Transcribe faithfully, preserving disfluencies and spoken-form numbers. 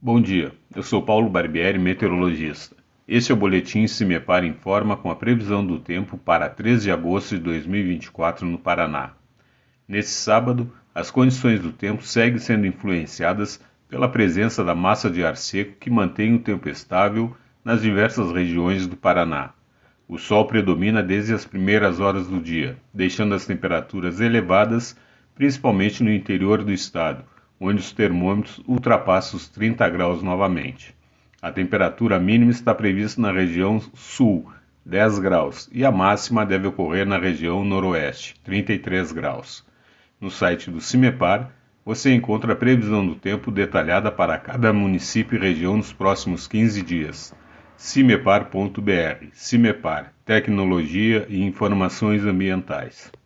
Bom dia, eu sou Paulo Barbieri, meteorologista. Este é o boletim CIMEPAR Informa com a previsão do tempo para três de agosto de dois mil e vinte e quatro no Paraná. Neste sábado, as condições do tempo seguem sendo influenciadas pela presença da massa de ar seco que mantém o tempo estável nas diversas regiões do Paraná. O sol predomina desde as primeiras horas do dia, deixando as temperaturas elevadas, principalmente no interior do estado, onde os termômetros ultrapassam os trinta graus novamente. A temperatura mínima está prevista na região sul, dez graus, e a máxima deve ocorrer na região noroeste, trinta e três graus. No site do CIMEPAR, você encontra a previsão do tempo detalhada para cada município e região nos próximos quinze dias. cimepar ponto br. CIMEPAR, Tecnologia e Informações Ambientais.